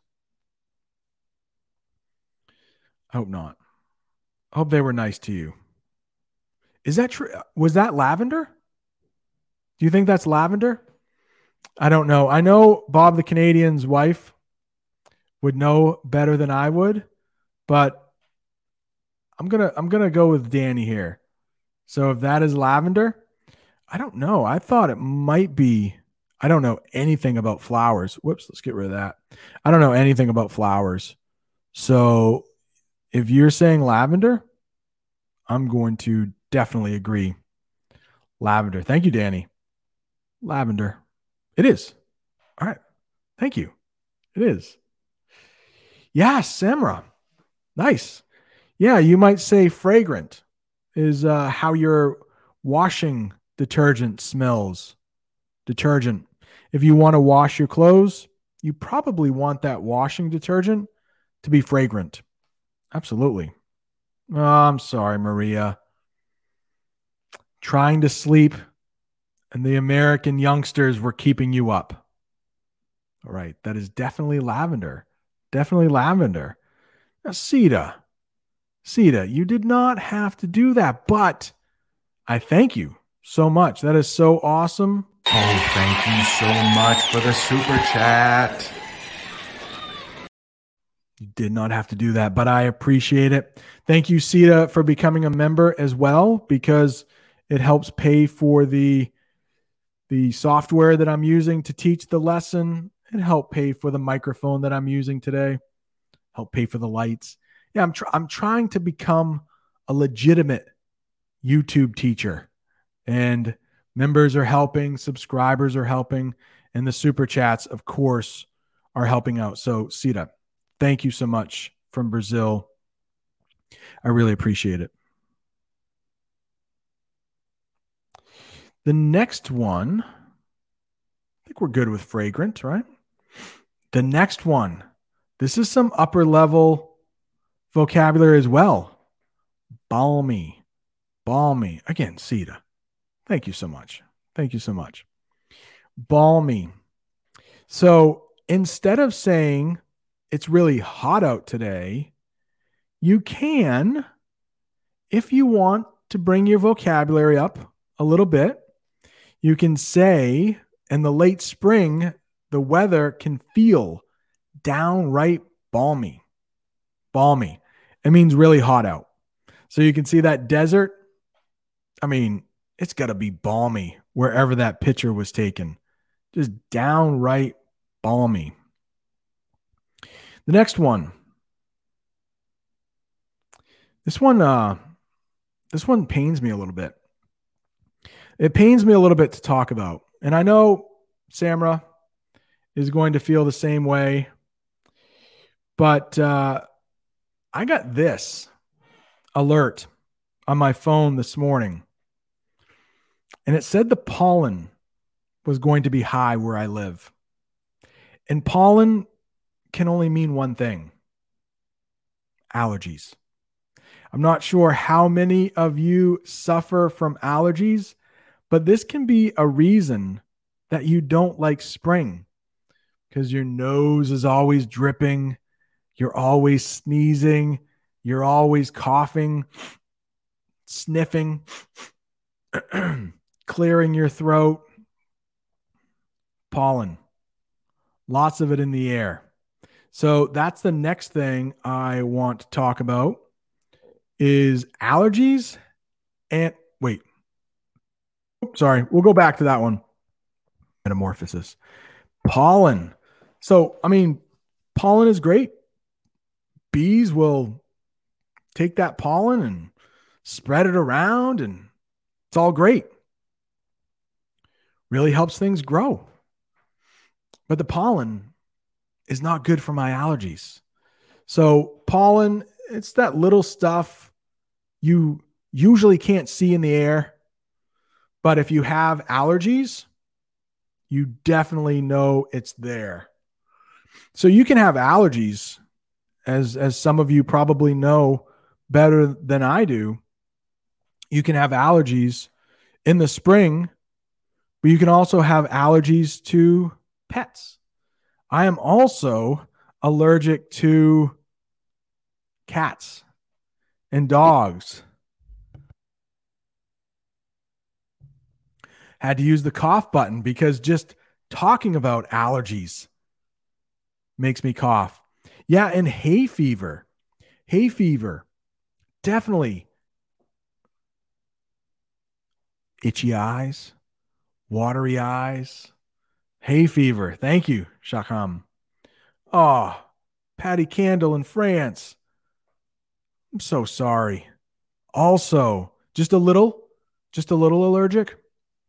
[SPEAKER 1] I hope not. I hope they were nice to you. Is that true? Was that lavender? Do you think that's lavender? I don't know. I know Bob the Canadian's wife would know better than I would, but I'm gonna go with Danny here. So if that is lavender, I don't know. I thought it might be. I don't know anything about flowers. Whoops, let's get rid of that. I don't know anything about flowers. So if you're saying lavender, I'm going to definitely agree. Lavender. Thank you, Danny. Lavender. It is. All right. Thank you. It is. Yeah, Samra. Nice. Yeah, you might say fragrant is how your washing detergent smells. Detergent. If you want to wash your clothes, you probably want that washing detergent to be fragrant. Absolutely. Oh, I'm sorry, Maria. Trying to sleep, and the American youngsters were keeping you up. All right. That is definitely lavender. Definitely lavender. Now, Sita. Sita, you did not have to do that, but I thank you so much. That is so awesome. Oh, thank you so much for the super chat. You did not have to do that, but I appreciate it. Thank you, Sita, for becoming a member as well, because it helps pay for the software that I'm using to teach the lesson. It helped pay for the microphone that I'm using today. Help pay for the lights. Yeah, I'm trying to become a legitimate YouTube teacher, and members are helping, subscribers are helping, and the super chats, of course, are helping out. So, Sita, thank you so much from Brazil. I really appreciate it. The next one, I think we're good with fragrant, right? The next one, this is some upper level vocabulary as well. Balmy. Balmy. Again, Sita. Thank you so much. Thank you so much. Balmy. So instead of saying it's really hot out today, you can, if you want to bring your vocabulary up a little bit, you can say in the late spring, the weather can feel downright balmy. Balmy. It means really hot out. So you can see that desert. I mean, it's got to be balmy wherever that picture was taken. Just downright balmy. The next one. This one pains me a little bit. It pains me a little bit to talk about. And I know Samra is going to feel the same way. But I got this alert on my phone this morning. And it said the pollen was going to be high where I live. And pollen can only mean one thing: allergies. I'm not sure how many of you suffer from allergies, but this can be a reason that you don't like spring, because your nose is always dripping, you're always sneezing, you're always coughing, sniffing, clearing your throat. Pollen, lots of it in the air. So that's the next thing I want to talk about is allergies. And wait, sorry, we'll go back to that one. Metamorphosis. Pollen. So, I mean, pollen is great. Bees will take that pollen and spread it around, and it's all great. Really helps things grow. But the pollen is not good for my allergies. So pollen, it's that little stuff you usually can't see in the air. But if you have allergies, you definitely know it's there. So you can have allergies, as some of you probably know better than I do. You can have allergies in the spring, but you can also have allergies to pets. I am also allergic to cats and dogs. Had to use the cough button because just talking about allergies makes me cough. Yeah, and hay fever. Hay fever. Definitely. Itchy eyes, watery eyes. Hay fever. Thank you, Shakam. Oh, Patty Candle in France. I'm so sorry. Also, just a little allergic.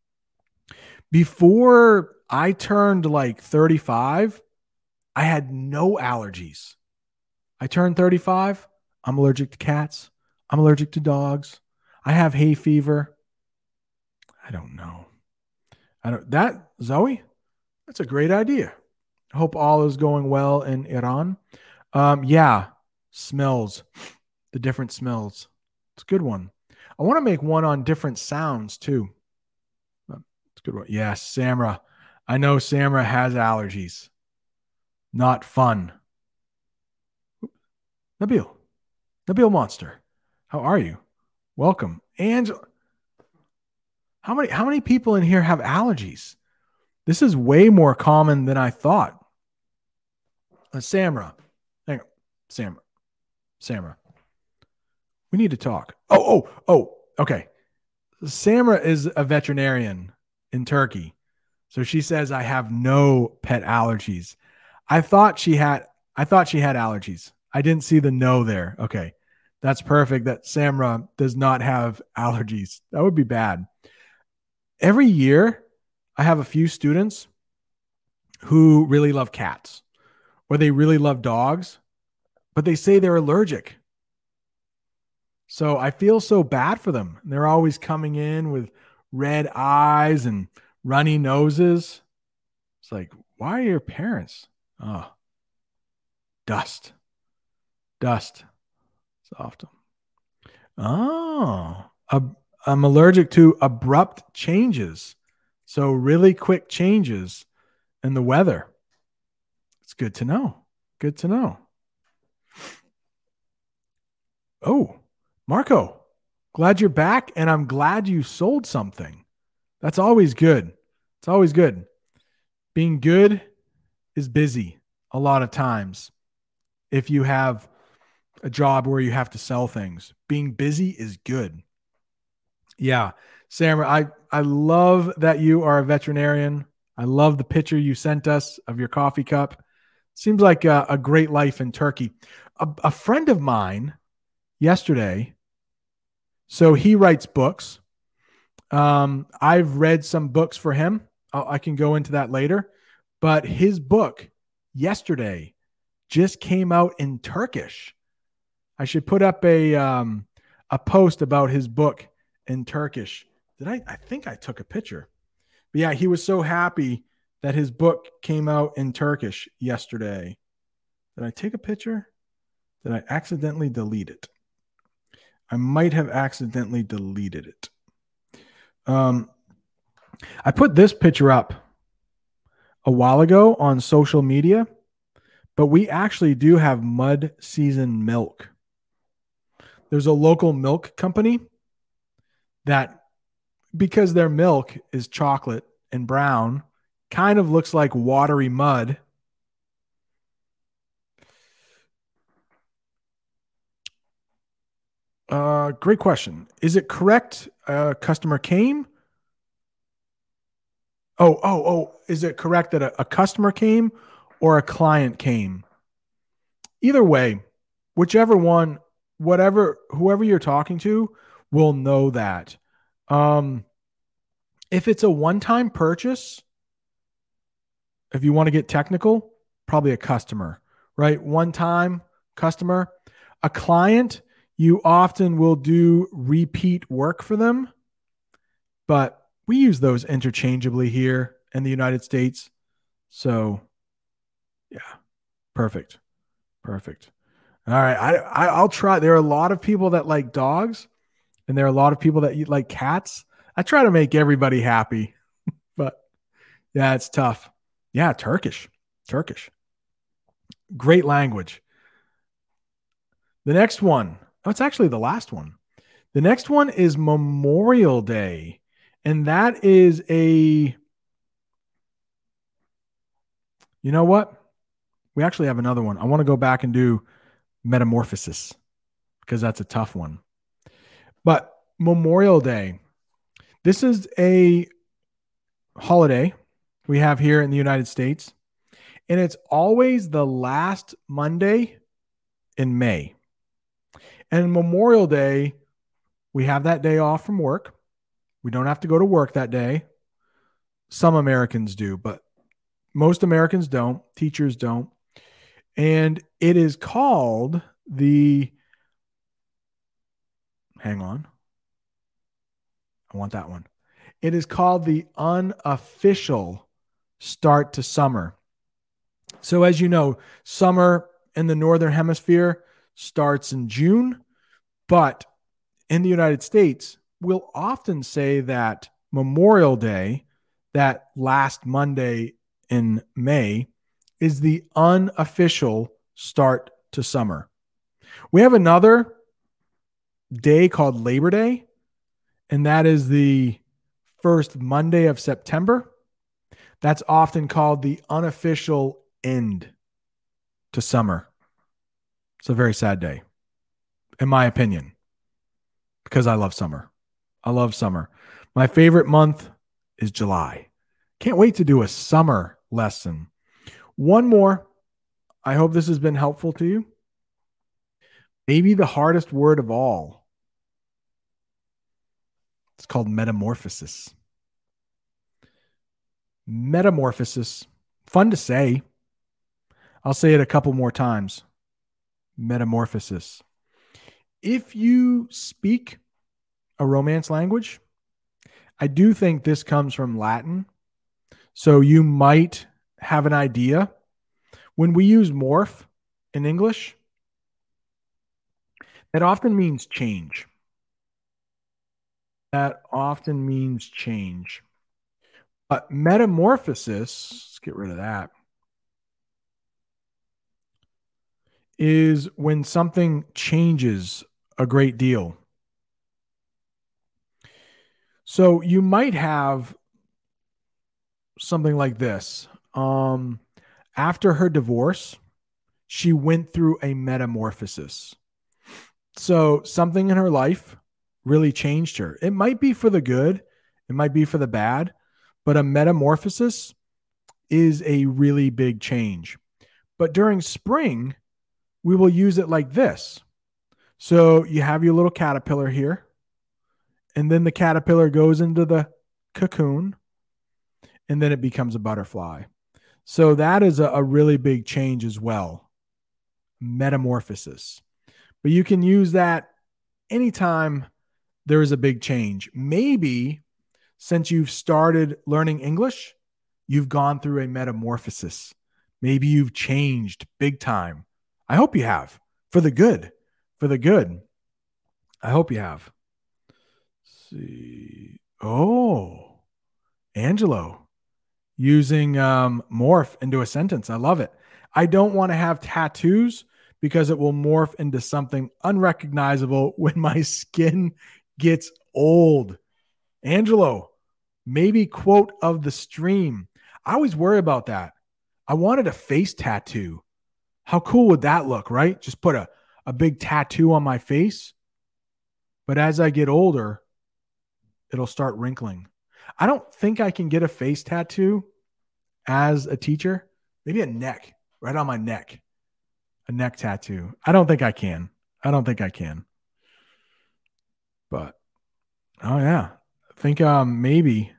[SPEAKER 1] Before I turned like 35, I had no allergies. I turned 35. I'm allergic to cats. I'm allergic to dogs. I have hay fever. I don't know. Zoe, that's a great idea. I hope all is going well in Iran. Yeah, smells, the different smells. It's a good one. I want to make one on different sounds too. It's a good one. Yes, Samra. I know Samra has allergies. Not fun. Nabil Monster. How are you? Welcome. And how many people in here have allergies? This is way more common than I thought. Samra. Hang on. Samra. Samra. We need to talk. Oh. Okay. Samra is a veterinarian in Turkey. So she says I have no pet allergies. I thought she had allergies. I didn't see the no there. Okay. That's perfect that Samra does not have allergies. That would be bad. Every year I have a few students who really love cats or they really love dogs, but they say they're allergic. So I feel so bad for them. They're always coming in with red eyes and runny noses. It's like, why are your parents? Oh, dust. Soft. Oh, I'm allergic to abrupt changes. So really quick changes in the weather. It's good to know. Good to know. Oh, Marco, glad you're back. And I'm glad you sold something. That's always good. It's always good. Being good is busy a lot of times. If you have a job where you have to sell things, being busy is good. Yeah. Samra, I love that you are a veterinarian. I love the picture you sent us of your coffee cup. Seems like a great life in Turkey. A friend of mine yesterday, so he writes books. I've read some books for him. I can go into that later. But his book yesterday just came out in Turkish. I should put up a post about his book in Turkish. I think I took a picture. But yeah, he was so happy that his book came out in Turkish yesterday. Did I take a picture? Did I accidentally delete it? I might have accidentally deleted it. I put this picture up a while ago on social media, but we actually do have mud season milk. There's a local milk company that, because their milk is chocolate and brown, kind of looks like watery mud. Great question. Is it correct? Customer came. Oh. Is it correct that a customer came or a client came? Either way, whichever one, whoever you're talking to will know that. If it's a one-time purchase, if you want to get technical, probably a customer, right? One-time customer. A client, you often will do repeat work for them, but we use those interchangeably here in the United States. So, yeah, perfect. All right, I'll try. There are a lot of people that like dogs, and there are a lot of people that eat like cats. I try to make everybody happy, but yeah, it's tough. Yeah, Turkish. Great language. The next one, oh, it's actually the last one. The next one is Memorial Day. And that is you know what? We actually have another one. I want to go back and do Metamorphosis because that's a tough one. But Memorial Day, this is a holiday we have here in the United States. And it's always the last Monday in May. And Memorial Day, we have that day off from work. We don't have to go to work that day. Some Americans do, but most Americans don't. Teachers don't. And it is called hang on. I want that one. It is called the unofficial start to summer. So, as you know, summer in the Northern Hemisphere starts in June, but in the United States, we'll often say that Memorial Day, that last Monday in May, is the unofficial start to summer. We have another day called Labor Day, and that is the first Monday of September. That's often called the unofficial end to summer. It's a very sad day, in my opinion, because I love summer. I love summer. My favorite month is July. Can't wait to do a summer lesson. One more. I hope this has been helpful to you. Maybe the hardest word of all. It's called metamorphosis. Metamorphosis. Fun to say. I'll say it a couple more times. Metamorphosis. If you speak a Romance language, I do think this comes from Latin. So you might have an idea. When we use morph in English, that often means change. That often means change. But metamorphosis, let's get rid of that, is when something changes a great deal. So you might have something like this. After her divorce, she went through a metamorphosis. So something in her life really changed her. It might be for the good, it might be for the bad, but a metamorphosis is a really big change. But during spring, we will use it like this. So you have your little caterpillar here, and then the caterpillar goes into the cocoon, and then it becomes a butterfly. So that is a really big change as well. Metamorphosis. But you can use that anytime there is a big change. Maybe since you've started learning English, you've gone through a metamorphosis. Maybe you've changed big time. I hope you have, for the good. For the good. I hope you have. Let's see. Oh, Angelo using morph into a sentence. I love it. I don't want to have tattoos because it will morph into something unrecognizable when my skin gets old. Angelo, maybe quote of the stream. I always worry about that. I wanted a face tattoo. How cool would that look, right? Just put a big tattoo on my face. But as I get older, it'll start wrinkling. I don't think I can get a face tattoo as a teacher. Maybe a neck, right on my neck. A neck tattoo. I don't think I can. I don't think I can. But oh yeah. I think maybe.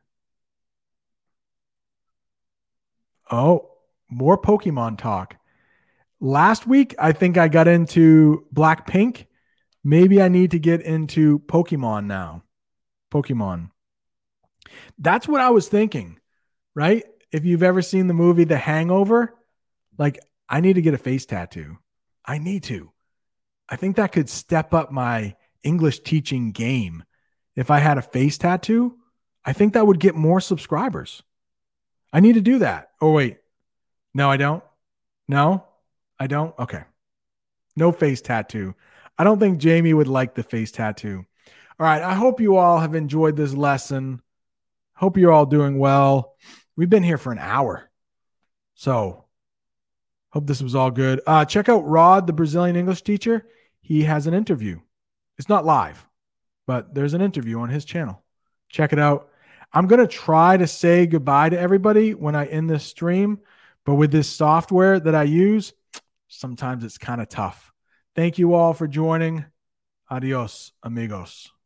[SPEAKER 1] Oh, more Pokemon talk. Last week, I think I got into Blackpink. Maybe I need to get into Pokemon now. Pokemon. That's what I was thinking, right? If you've ever seen the movie The Hangover, like I need to get a face tattoo. I need to. I think that could step up my English teaching game. If I had a face tattoo, I think that would get more subscribers. I need to do that. Oh, wait. No, I don't. No, I don't. Okay. No face tattoo. I don't think Jamie would like the face tattoo. All right. I hope you all have enjoyed this lesson. Hope you're all doing well. We've been here for an hour. So hope this was all good. Check out Rod, the Brazilian English teacher. He has an interview. It's not live, but there's an interview on his channel. Check it out. I'm going to try to say goodbye to everybody when I end this stream, but with this software that I use, sometimes it's kind of tough. Thank you all for joining. Adios, amigos.